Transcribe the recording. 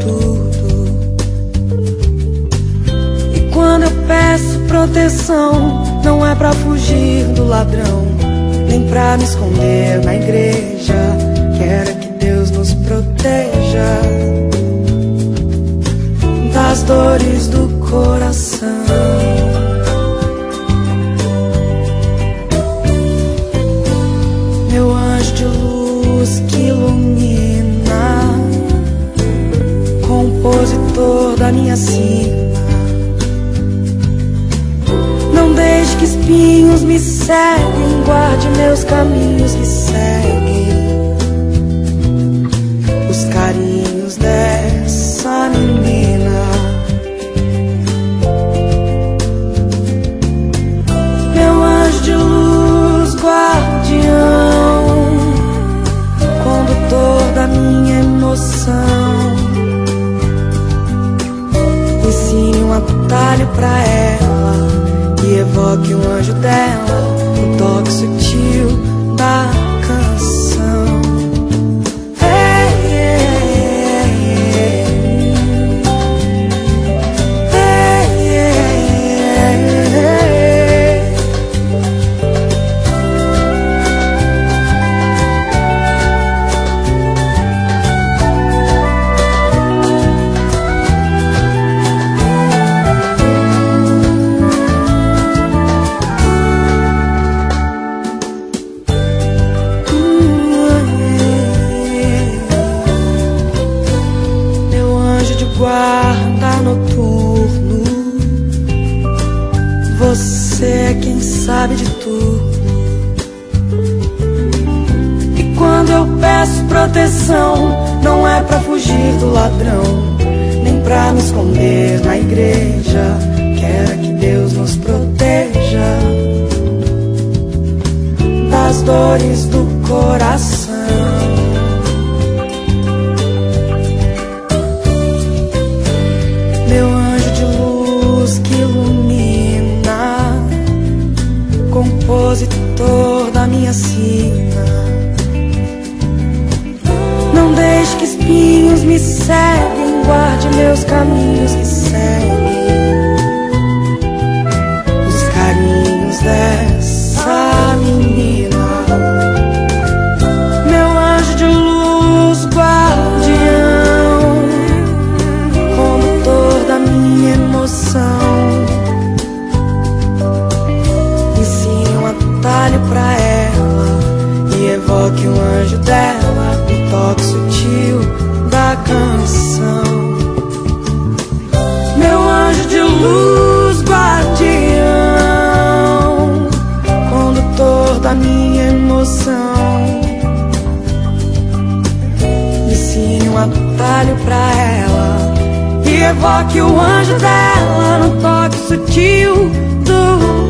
tudo. E quando eu peço proteção, não é pra fugir do ladrão, nem pra me esconder na igreja. Quero que Deus nos proteja das dores do coração. Meu anjo de luz que ilumina, compositor da minha sina, não deixe que espinhos me ceguem, guarde meus caminhos que seguem os carinhos dessa menina. Meu anjo de luz, guardião, condutor da minha emoção, ensine um atalho pra ela e evoque o anjo dela, o toque sutil da canção. Hey, hey, hey. Hey, hey, hey. Guarda noturno, você é quem sabe de tudo. E quando eu peço proteção, não é pra fugir do ladrão, nem pra me esconder na igreja. Quero que Deus nos proteja das dores do coração. Meu anjo de luz que ilumina, compositor da minha sina, não deixe que espinhos me ceguem, guarde meus caminhos que seguem os carinhos dessa menina. Meu anjo de luz, guardião, minha emoção, ensine um atalho pra ela e evoque o anjo dela, o toque sutil da canção. Meu anjo de luz, guardião, condutor da minha emoção, ensine um atalho pra ela e evoque o anjo dela no toque sutil do